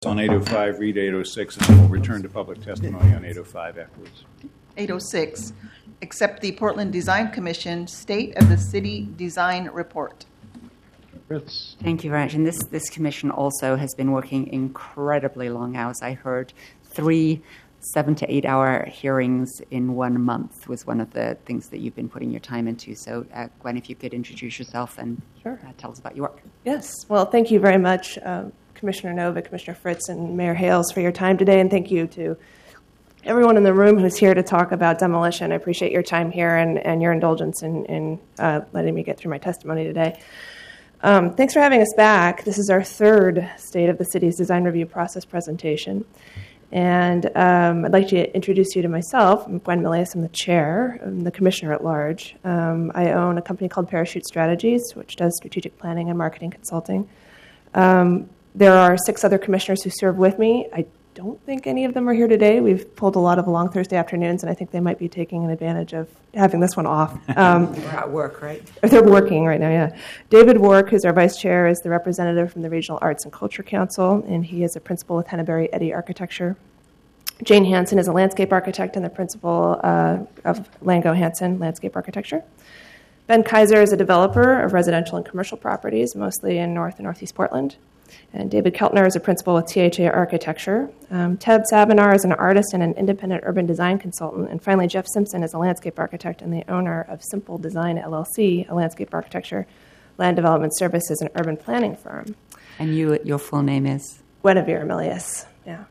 On 805, read 806, and then we'll return to public testimony on 805 afterwards. 806, accept the Portland Design Commission State of the City Design Report. Fritz. Thank you very much. And this commission also has been working incredibly long hours. I heard 3 7 to 8 hour hearings in 1 month was one of the things that you've been putting your time into. So, Gwen, if you could introduce yourself and tell us about your work. Yes. Well, thank you very much, Commissioner Nova, Commissioner Fritz, and Mayor Hales for your time today, and thank you to everyone in the room who's here to talk about demolition. I appreciate your time here and your indulgence in letting me get through my testimony today. Thanks for having us back. This is our third State of the City's Design Review Process presentation. And I'd like to introduce you to myself. I'm Gwen Milius. I'm the chair. I'm the commissioner at large. I own a company called Parachute Strategies, which does strategic planning and marketing consulting. There are 6 other commissioners who serve with me. I don't think any of them are here today. We've pulled a lot of long Thursday afternoons, and I think they might be taking an advantage of having this one off. They're at work, right? They're working right now, yeah. David Wark, who's our vice chair, is the representative from the Regional Arts and Culture Council, and he is a principal with Henneberry Eddy Architecture. Jane Hansen is a landscape architect and the principal of Lango Hansen Landscape Architecture. Ben Kaiser is a developer of residential and commercial properties, mostly in North and Northeast Portland. And David Keltner is a principal with THA Architecture. Teb Sabinar is an artist and an independent urban design consultant. And finally, Jeff Simpson is a landscape architect and the owner of Simple Design LLC, a landscape architecture, land development services, and urban planning firm. And your full name is? Guinevere Milius, yeah.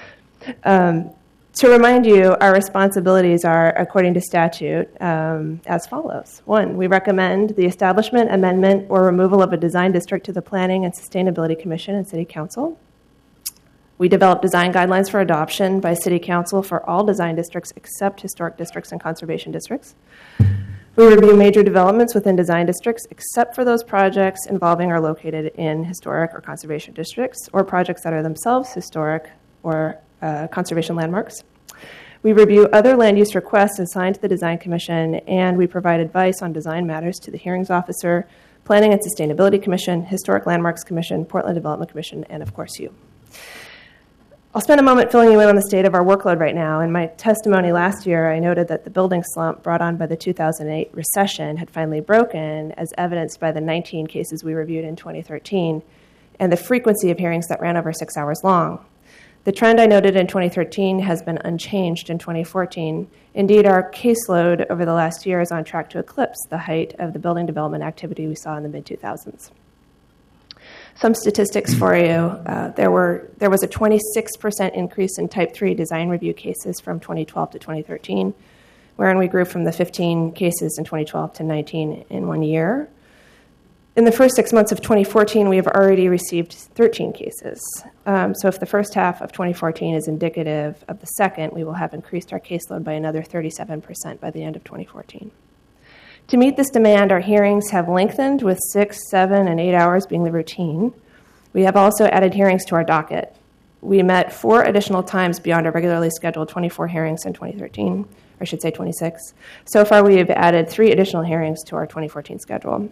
To remind you, our responsibilities are, according to statute, as follows. 1, we recommend the establishment, amendment, or removal of a design district to the Planning and Sustainability Commission and City Council. We develop design guidelines for adoption by City Council for all design districts except historic districts and conservation districts. We review major developments within design districts except for those projects involving or located in historic or conservation districts or projects that are themselves historic or conservation landmarks. We review other land use requests assigned to the Design Commission, and we provide advice on design matters to the Hearings Officer, Planning and Sustainability Commission, Historic Landmarks Commission, Portland Development Commission, and of course you. I'll spend a moment filling you in on the state of our workload right now. In my testimony last year, I noted that the building slump brought on by the 2008 recession had finally broken, as evidenced by the 19 cases we reviewed in 2013, and the frequency of hearings that ran over 6 hours long. The trend I noted in 2013 has been unchanged in 2014. Indeed, our caseload over the last year is on track to eclipse the height of the building development activity we saw in the mid-2000s. Some statistics for you. There was a 26% increase in Type 3 design review cases from 2012 to 2013, wherein we grew from the 15 cases in 2012 to 19 in 1 year. In the first 6 months of 2014, we have already received 13 cases. So if the first half of 2014 is indicative of the second, we will have increased our caseload by another 37% by the end of 2014. To meet this demand, our hearings have lengthened, with 6, 7, and 8 hours being the routine. We have also added hearings to our docket. We met 4 additional times beyond our regularly scheduled 24 hearings in 2013, or I should say 26. So far, we have added 3 additional hearings to our 2014 schedule.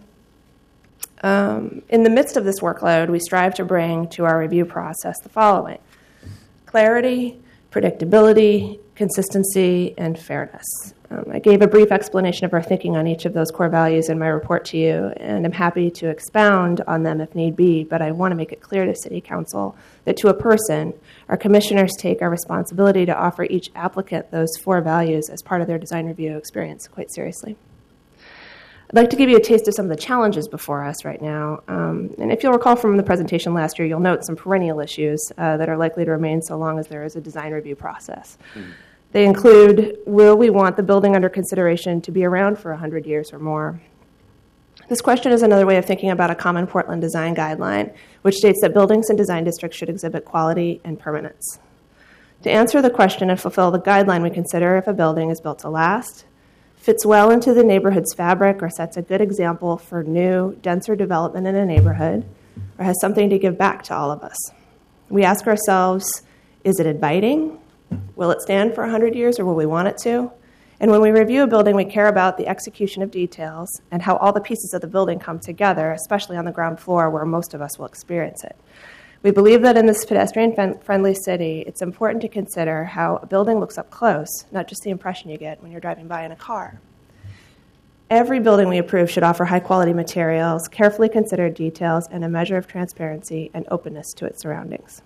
In the midst of this workload, we strive to bring to our review process the following: clarity, predictability, consistency, and fairness. I gave a brief explanation of our thinking on each of those core values in my report to you, and I'm happy to expound on them if need be, but I want to make it clear to City Council that to a person, our commissioners take our responsibility to offer each applicant those 4 values as part of their design review experience quite seriously. I'd like to give you a taste of some of the challenges before us right now. And if you'll recall from the presentation last year, you'll note some perennial issues that are likely to remain so long as there is a design review process. They include, will we want the building under consideration to be around for 100 years or more? This question is another way of thinking about a common Portland design guideline, which states that buildings and design districts should exhibit quality and permanence. To answer the question and fulfill the guideline, we consider if a building is built to last, fits well into the neighborhood's fabric, or sets a good example for new, denser development in a neighborhood, or has something to give back to all of us. We ask ourselves, is it inviting? Will it stand for 100 years, or will we want it to? And when we review a building, we care about the execution of details and how all the pieces of the building come together, especially on the ground floor where most of us will experience it. We believe that in this pedestrian-friendly city, it's important to consider how a building looks up close, not just the impression you get when you're driving by in a car. Every building we approve should offer high-quality materials, carefully considered details, and a measure of transparency and openness to its surroundings.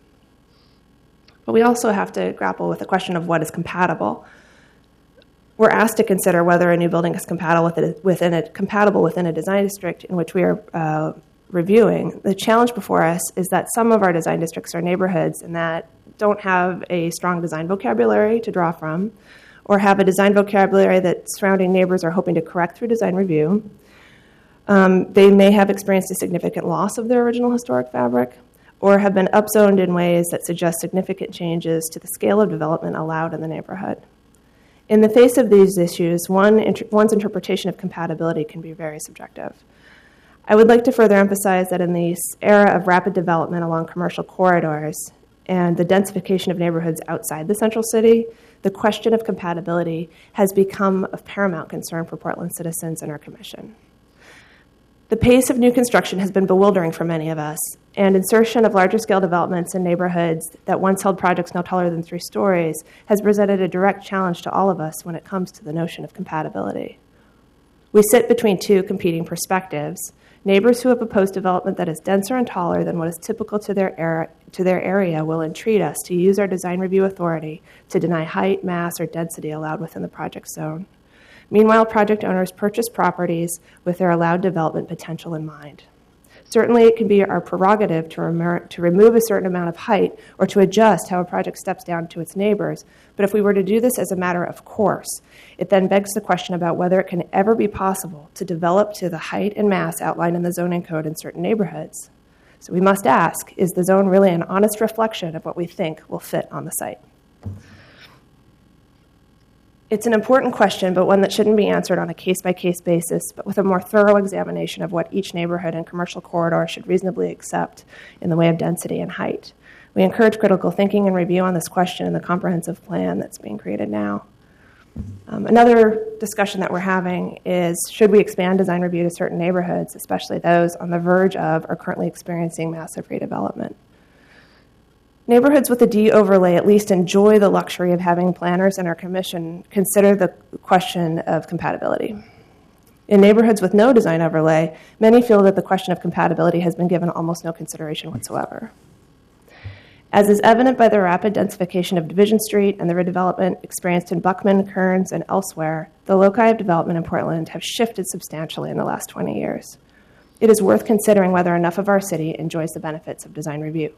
But we also have to grapple with the question of what is compatible. We're asked to consider whether a new building is compatible within a design district in which we are reviewing. The challenge before us is that some of our design districts are neighborhoods and that don't have a strong design vocabulary to draw from, or have a design vocabulary that surrounding neighbors are hoping to correct through design review. They may have experienced a significant loss of their original historic fabric, or have been upzoned in ways that suggest significant changes to the scale of development allowed in the neighborhood. In the face of these issues, one's interpretation of compatibility can be very subjective. I would like to further emphasize that in this era of rapid development along commercial corridors and the densification of neighborhoods outside the central city, the question of compatibility has become of paramount concern for Portland citizens and our commission. The pace of new construction has been bewildering for many of us, and insertion of larger scale developments in neighborhoods that once held projects no taller than 3 stories has presented a direct challenge to all of us when it comes to the notion of compatibility. We sit between 2 competing perspectives: neighbors who have opposed development that is denser and taller than what is typical to their area will entreat us to use our design review authority to deny height, mass, or density allowed within the project zone. Meanwhile, project owners purchase properties with their allowed development potential in mind. Certainly, it can be our prerogative to remove a certain amount of height or to adjust how a project steps down to its neighbors, but if we were to do this as a matter of course, it then begs the question about whether it can ever be possible to develop to the height and mass outlined in the zoning code in certain neighborhoods. So we must ask, is the zone really an honest reflection of what we think will fit on the site? It's an important question, but one that shouldn't be answered on a case-by-case basis, but with a more thorough examination of what each neighborhood and commercial corridor should reasonably accept in the way of density and height. We encourage critical thinking and review on this question in the comprehensive plan that's being created now. Another discussion that we're having is, should we expand design review to certain neighborhoods, especially those on the verge of or currently experiencing massive redevelopment? Neighborhoods with a D overlay at least enjoy the luxury of having planners and our commission consider the question of compatibility. In neighborhoods with no design overlay, many feel that the question of compatibility has been given almost no consideration whatsoever. As is evident by the rapid densification of Division Street and the redevelopment experienced in Buckman, Kearns, and elsewhere, the loci of development in Portland have shifted substantially in the last 20 years. It is worth considering whether enough of our city enjoys the benefits of design review.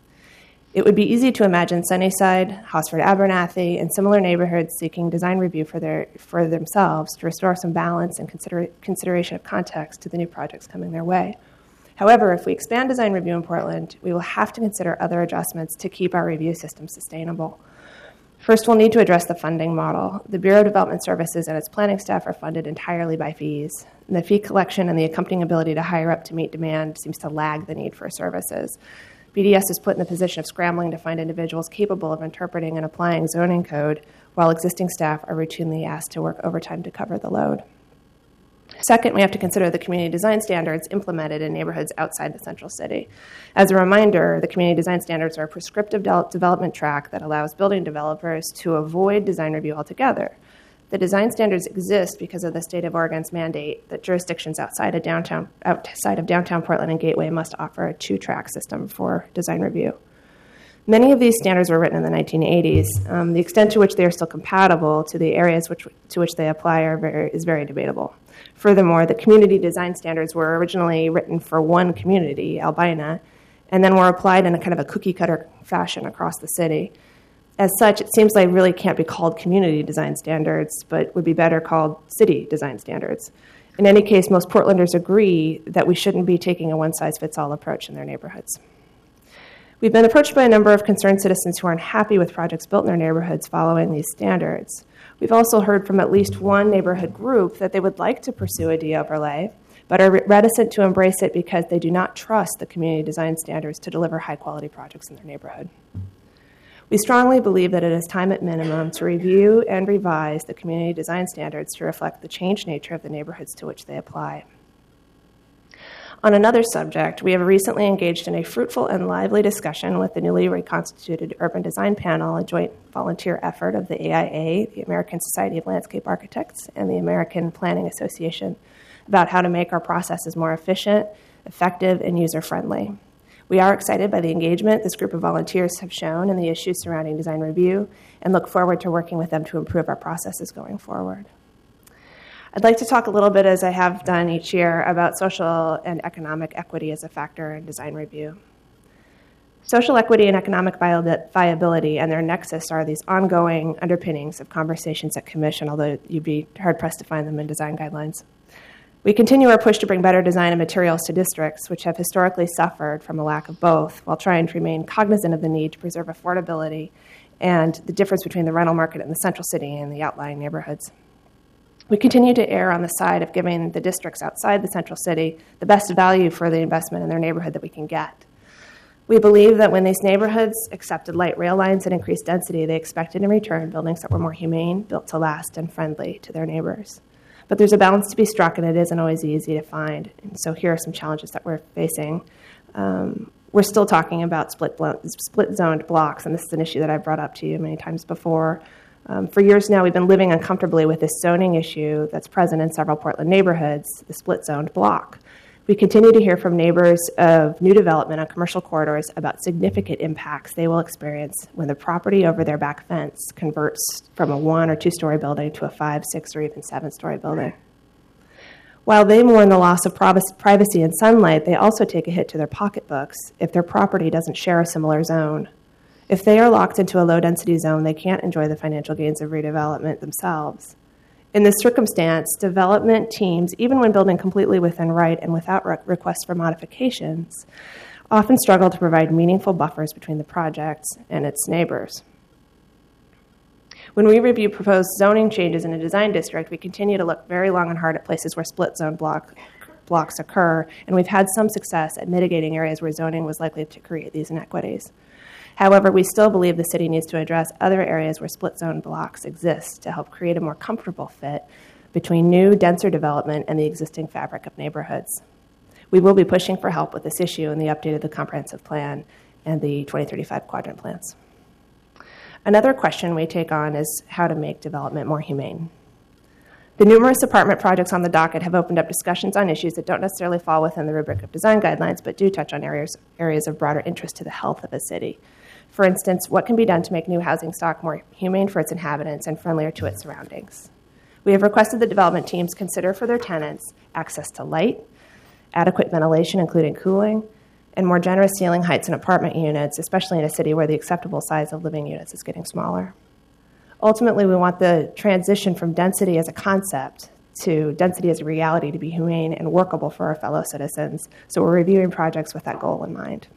It would be easy to imagine Sunnyside, Hosford-Abernathy, and similar neighborhoods seeking design review for themselves to restore some balance and consideration of context to the new projects coming their way. However, if we expand design review in Portland, we will have to consider other adjustments to keep our review system sustainable. First, we'll need to address the funding model. The Bureau of Development Services and its planning staff are funded entirely by fees. And the fee collection and the accompanying ability to hire up to meet demand seems to lag the need for services. BDS is put in the position of scrambling to find individuals capable of interpreting and applying zoning code, while existing staff are routinely asked to work overtime to cover the load. Second, we have to consider the community design standards implemented in neighborhoods outside the central city. As a reminder, the community design standards are a prescriptive development track that allows building developers to avoid design review altogether. The design standards exist because of the state of Oregon's mandate that jurisdictions outside of downtown Portland and Gateway must offer a 2-track system for design review. Many of these standards were written in the 1980s. The extent to which they are still compatible to the areas to which they apply is very debatable. Furthermore, the community design standards were originally written for one community, Albina, and then were applied in a kind of a cookie-cutter fashion across the city. As such, it seems like really can't be called community design standards, but would be better called city design standards. In any case, most Portlanders agree that we shouldn't be taking a one-size-fits-all approach in their neighborhoods. We've been approached by a number of concerned citizens who aren't happy with projects built in their neighborhoods following these standards. We've also heard from at least one neighborhood group that they would like to pursue a D-overlay, but are reticent to embrace it because they do not trust the community design standards to deliver high-quality projects in their neighborhood. We strongly believe that it is time at minimum to review and revise the community design standards to reflect the changed nature of the neighborhoods to which they apply. On another subject, we have recently engaged in a fruitful and lively discussion with the newly reconstituted Urban Design Panel, a joint volunteer effort of the AIA, the American Society of Landscape Architects, and the American Planning Association, about how to make our processes more efficient, effective, and user-friendly. We are excited by the engagement this group of volunteers have shown in the issues surrounding design review and look forward to working with them to improve our processes going forward. I'd like to talk a little bit, as I have done each year, about social and economic equity as a factor in design review. Social equity and economic viability and their nexus are these ongoing underpinnings of conversations at Commission, although you'd be hard-pressed to find them in design guidelines. We continue our push to bring better design and materials to districts, which have historically suffered from a lack of both, while trying to remain cognizant of the need to preserve affordability and the difference between the rental market in the central city and the outlying neighborhoods. We continue to err on the side of giving the districts outside the central city the best value for the investment in their neighborhood that we can get. We believe that when these neighborhoods accepted light rail lines and increased density, they expected in return buildings that were more humane, built to last, and friendly to their neighbors. But there's a balance to be struck, and it isn't always easy to find. And so here are some challenges that we're facing. We're still talking about split-zoned blocks, and this is an issue that I've brought up to you many times before. For years now, we've been living uncomfortably with this zoning issue that's present in several Portland neighborhoods, the split-zoned block. We continue to hear from neighbors of new development on commercial corridors about significant impacts they will experience when the property over their back fence converts from a 1- or 2-story building to a 5-, 6-, or even 7-story building. While they mourn the loss of privacy and sunlight, they also take a hit to their pocketbooks if their property doesn't share a similar zone. If they are locked into a low-density zone, they can't enjoy the financial gains of redevelopment themselves. In this circumstance, development teams, even when building completely within right and without requests for modifications, often struggle to provide meaningful buffers between the project and its neighbors. When we review proposed zoning changes in a design district, we continue to look very long and hard at places where split-zone blocks occur, and we've had some success at mitigating areas where zoning was likely to create these inequities. However, we still believe the city needs to address other areas where split-zone blocks exist to help create a more comfortable fit between new, denser development and the existing fabric of neighborhoods. We will be pushing for help with this issue in the update of the comprehensive plan and the 2035 quadrant plans. Another question we take on is how to make development more humane. The numerous apartment projects on the docket have opened up discussions on issues that don't necessarily fall within the rubric of design guidelines, but do touch on areas of broader interest to the health of a city. For instance, what can be done to make new housing stock more humane for its inhabitants and friendlier to its surroundings? We have requested that development teams consider for their tenants access to light, adequate ventilation, including cooling, and more generous ceiling heights in apartment units, especially in a city where the acceptable size of living units is getting smaller. Ultimately, we want the transition from density as a concept to density as a reality to be humane and workable for our fellow citizens, so we're reviewing projects with that goal in mind.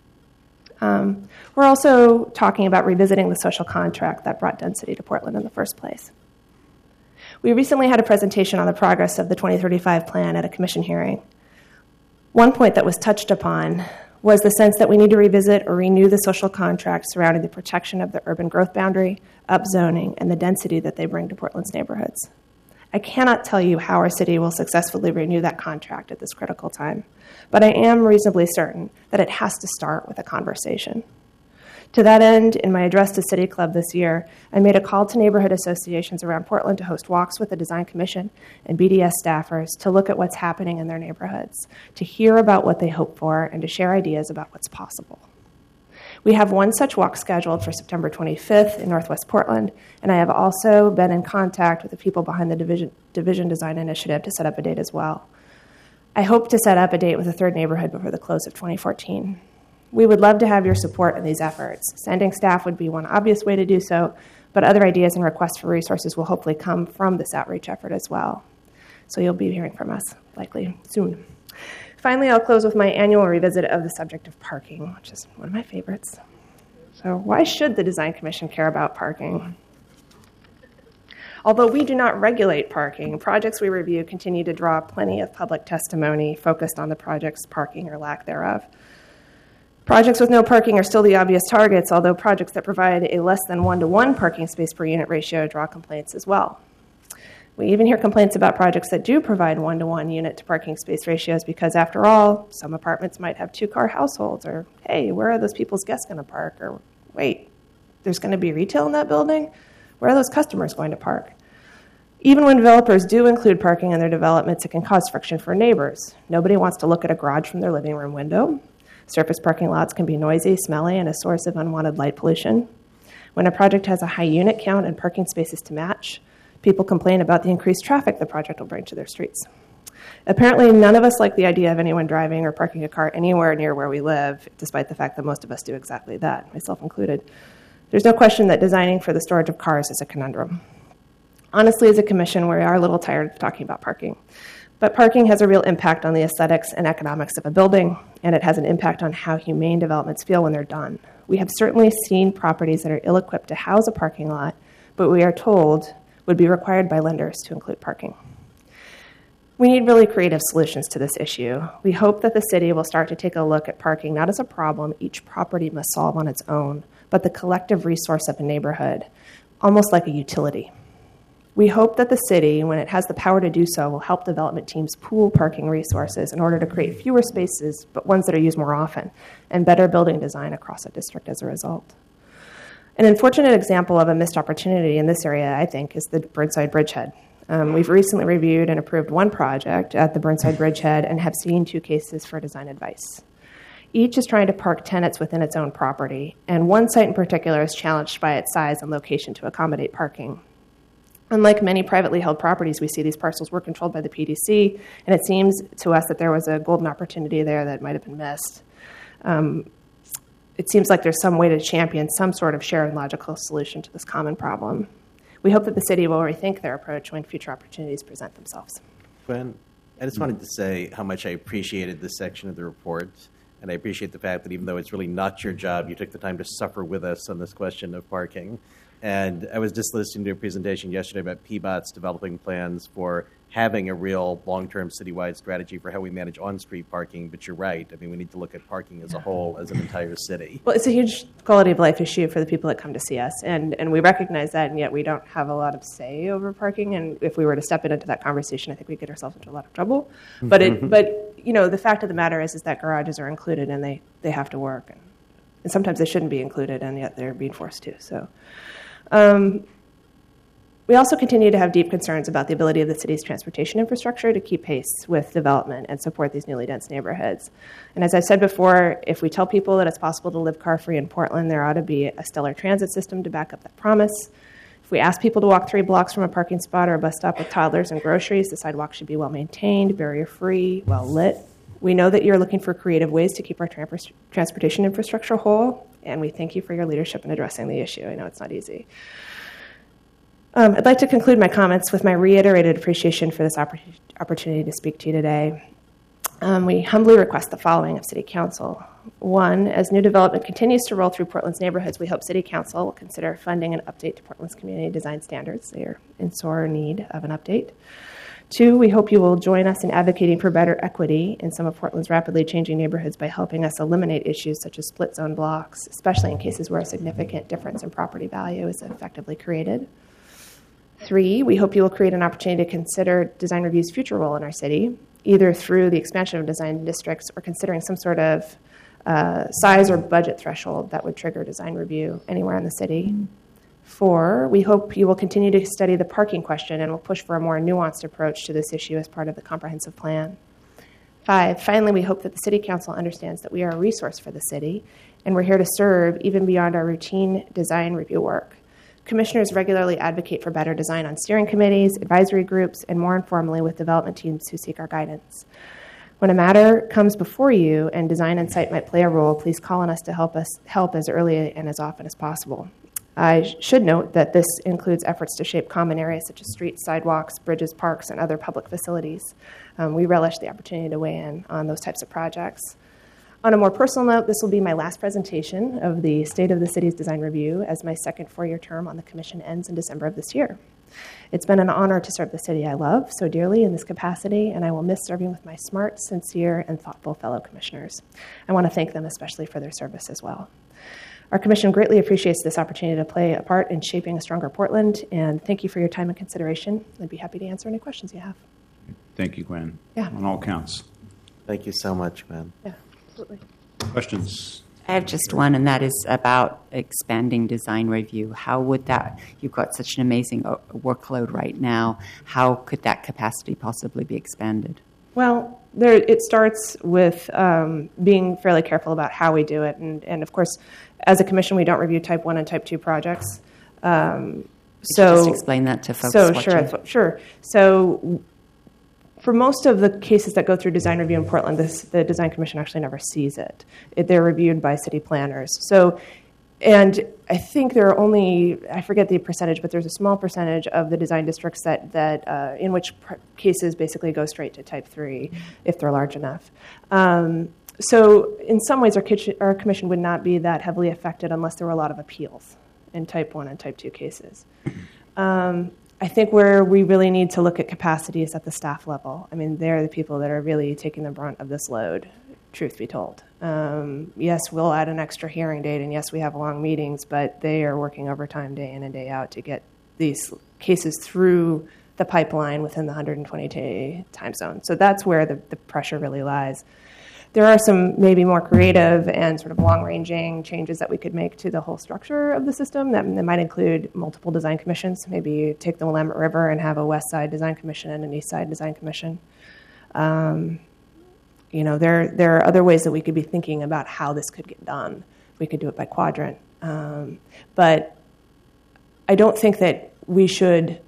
We're also talking about revisiting the social contract that brought density to Portland in the first place. We recently had a presentation on the progress of the 2035 plan at a commission hearing. One point that was touched upon was the sense that we need to revisit or renew the social contract surrounding the protection of the urban growth boundary, upzoning, and the density that they bring to Portland's neighborhoods. I cannot tell you how our city will successfully renew that contract at this critical time, but I am reasonably certain that it has to start with a conversation. To that end, in my address to City Club this year, I made a call to neighborhood associations around Portland to host walks with the Design Commission and BDS staffers to look at what's happening in their neighborhoods, to hear about what they hope for, and to share ideas about what's possible. We have one such walk scheduled for September 25th in Northwest Portland, and I have also been in contact with the people behind the Division Design Initiative to set up a date as well. I hope to set up a date with a third neighborhood before the close of 2014. We would love to have your support in these efforts. Sending staff would be one obvious way to do so, but other ideas and requests for resources will hopefully come from this outreach effort as well. So you'll be hearing from us likely soon. Finally, I'll close with my annual revisit of the subject of parking, which is one of my favorites. So why should the Design Commission care about parking? Although we do not regulate parking, projects we review continue to draw plenty of public testimony focused on the project's parking or lack thereof. Projects with no parking are still the obvious targets, although projects that provide a less than 1-to-1 parking space per unit ratio draw complaints as well. We even hear complaints about projects that do provide one-to-one unit to parking space ratios because, after all, some apartments might have two-car households, or, hey, where are those people's guests going to park? Or, wait, there's going to be retail in that building? Where are those customers going to park? Even when developers do include parking in their developments, it can cause friction for neighbors. Nobody wants to look at a garage from their living room window. Surface parking lots can be noisy, smelly, and a source of unwanted light pollution. When a project has a high unit count and parking spaces to match, people complain about the increased traffic the project will bring to their streets. Apparently, none of us like the idea of anyone driving or parking a car anywhere near where we live, despite the fact that most of us do exactly that, myself included. There's no question that designing for the storage of cars is a conundrum. Honestly, as a commission, we are a little tired of talking about parking. But parking has a real impact on the aesthetics and economics of a building, and it has an impact on how humane developments feel when they're done. We have certainly seen properties that are ill-equipped to house a parking lot, but we are told would be required by lenders to include parking. We need really creative solutions to this issue. We hope that the city will start to take a look at parking not as a problem each property must solve on its own, but the collective resource of a neighborhood, almost like a utility. We hope that the city, when it has the power to do so, will help development teams pool parking resources in order to create fewer spaces, but ones that are used more often, and better building design across a district as a result. An unfortunate example of a missed opportunity in this area, I think, is the Burnside Bridgehead. We've recently reviewed and approved one project at the Burnside Bridgehead and have seen 2 cases for design advice. Each is trying to park tenants within its own property, and one site in particular is challenged by its size and location to accommodate parking. Unlike many privately held properties, we see these parcels were controlled by the PDC, and it seems to us that there was a golden opportunity there that might have been missed. It seems like there's some way to champion some sort of shared and logical solution to this common problem. We hope that the city will rethink their approach when future opportunities present themselves. Gwen, I just wanted to say how much I appreciated this section of the report, and I appreciate the fact that even though it's really not your job, you took the time to suffer with us on this question of parking. And I was just listening to a presentation yesterday about PBOT's developing plans for having a real long-term citywide strategy for how we manage on-street parking. But you're right. I mean, we need to look at parking as a whole, as an entire city. Well, it's a huge quality of life issue for the people that come to see us. And we recognize that, and yet we don't have a lot of say over parking. And if we were to step into that conversation, I think we'd get ourselves into a lot of trouble. But you know, the fact of the matter is that garages are included, and they have to work. And sometimes they shouldn't be included, and yet they're being forced to. So. We also continue to have deep concerns about the ability of the city's transportation infrastructure to keep pace with development and support these newly dense neighborhoods. And as I've said before, if we tell people that it's possible to live car-free in Portland, there ought to be a stellar transit system to back up that promise. If we ask people to walk 3 blocks from a parking spot or a bus stop with toddlers and groceries, the sidewalk should be well-maintained, barrier-free, well-lit. We know that you're looking for creative ways to keep our transportation infrastructure whole, and we thank you for your leadership in addressing the issue. I know it's not easy. I'd like to conclude my comments with my reiterated appreciation for this opportunity to speak to you today. We humbly request the following of City Council. 1, as new development continues to roll through Portland's neighborhoods, we hope City Council will consider funding an update to Portland's community design standards. They are in sore need of an update. 2, we hope you will join us in advocating for better equity in some of Portland's rapidly changing neighborhoods by helping us eliminate issues such as split zone blocks, especially in cases where a significant difference in property value is effectively created. 3, we hope you will create an opportunity to consider design review's future role in our city, either through the expansion of design districts or considering some sort of size or budget threshold that would trigger design review anywhere in the city. 4, we hope you will continue to study the parking question and will push for a more nuanced approach to this issue as part of the comprehensive plan. 5, finally, we hope that the City Council understands that we are a resource for the city and we're here to serve even beyond our routine design review work. Commissioners regularly advocate for better design on steering committees, advisory groups, and more informally with development teams who seek our guidance. When a matter comes before you and design and site might play a role, please call on us to help as early and as often as possible. I should note that this includes efforts to shape common areas such as streets, sidewalks, bridges, parks, and other public facilities. We relish the opportunity to weigh in on those types of projects. On a more personal note, this will be my last presentation of the State of the City's Design Review as my second 4-year term on the Commission ends in December of this year. It's been an honor to serve the city I love so dearly in this capacity, and I will miss serving with my smart, sincere, and thoughtful fellow commissioners. I want to thank them especially for their service as well. Our commission greatly appreciates this opportunity to play a part in shaping a stronger Portland, and thank you for your time and consideration. I'd be happy to answer any questions you have. Thank you, Gwen. Yeah. On all counts. Thank you so much, Gwen. Yeah, absolutely. Questions? I have just one, and that is about expanding design review. How would that, you've got such an amazing workload right now, how could that capacity possibly be expanded? Well, it starts with being fairly careful about how we do it. And of course, as a commission, we don't review Type 1 and Type 2 projects. Could you just explain that to folks watching? Sure. So for most of the cases that go through design review in Portland, the Design Commission actually never sees it. They're reviewed by city planners. So, and I think there are only, I forget the percentage, but there's a small percentage of the design districts that in which cases basically go straight to Type 3 if they're large enough. So in some ways, our commission would not be that heavily affected unless there were a lot of appeals in Type 1 and Type 2 cases. I think where we really need to look at capacity is at the staff level. I mean, they're the people that are really taking the brunt of this load, truth be told. Yes, we'll add an extra hearing date, and yes, we have long meetings, but they are working overtime day in and day out to get these cases through the pipeline within the 120-day time zone. So that's where the pressure really lies. There are some maybe more creative and sort of long-ranging changes that we could make to the whole structure of the system that might include multiple design commissions. Maybe you take the Willamette River and have a West Side Design Commission and an East Side Design Commission. You know, there are other ways that we could be thinking about how this could get done. We could do it by quadrant. But I don't think that we should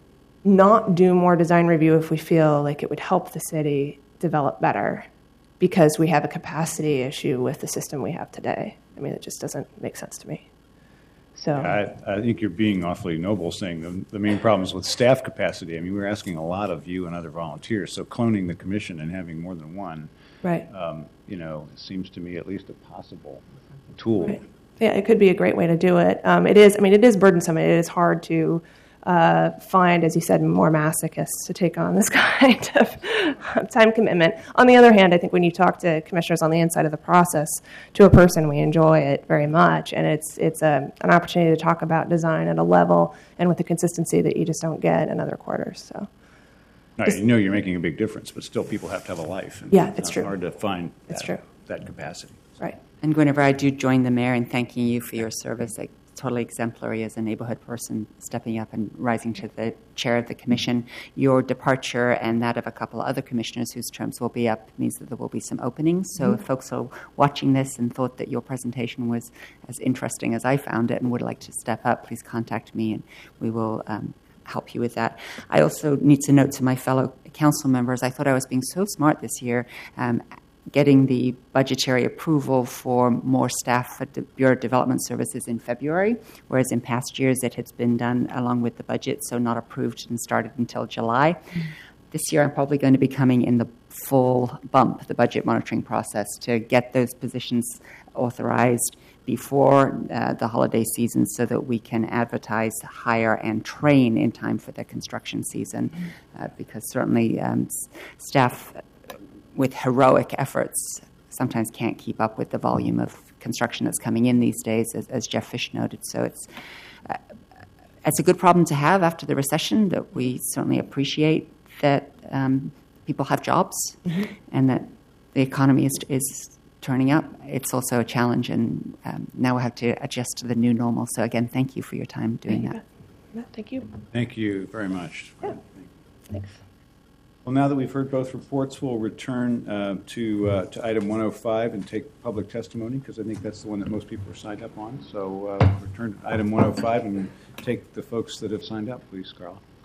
not do more design review if we feel like it would help the city develop better, because we have a capacity issue with the system we have today. I mean, it just doesn't make sense to me. So I think you're being awfully noble saying the main problem is with staff capacity. I mean, we're asking a lot of you and other volunteers, so cloning the commission and having more than one, right. You know, seems to me at least a possible tool. Right. Yeah, it could be a great way to do it. It is. I mean, it is burdensome. It is hard to find, as you said, more masochists to take on this kind of time commitment. On the other hand, I think when you talk to commissioners on the inside of the process, to a person, we enjoy it very much, and it's an opportunity to talk about design at a level and with the consistency that you just don't get in other quarters. So, No, you know you're making a big difference, but still people have to have a life. And yeah, it's true. hard to find true. that capacity. Right. And whenever I do join the mayor in thanking you for your service, like, totally exemplary as a neighborhood person, stepping up and rising to the chair of the commission. Your departure and that of a couple of other commissioners whose terms will be up means that there will be some openings. So if folks are watching this and thought that your presentation was as interesting as I found it and would like to step up, please contact me and we will help you with that. I also need to note to my fellow council members, I thought I was being so smart this year, getting the budgetary approval for more staff at the Bureau of Development Services in February, whereas in past years it has been done along with the budget, so not approved and started until July. This year I'm probably going to be coming in the full bump, the budget monitoring process, to get those positions authorized before the holiday season so that we can advertise, hire, and train in time for the construction season, because certainly staff with heroic efforts sometimes can't keep up with the volume of construction that's coming in these days, as Jeff Fish noted. So it's a good problem to have after the recession, that we certainly appreciate that people have jobs and that the economy is turning up. It's also a challenge, and now we have to adjust to the new normal. So again, thank you for your time doing that. Yeah, thank you. Thank you very much. Yeah. Thanks. Well, now that we've heard both reports, we'll return to item 105 and take public testimony, because I think that's the one that most people are signed up on. So return to item 105 and take the folks that have signed up, please, Carl.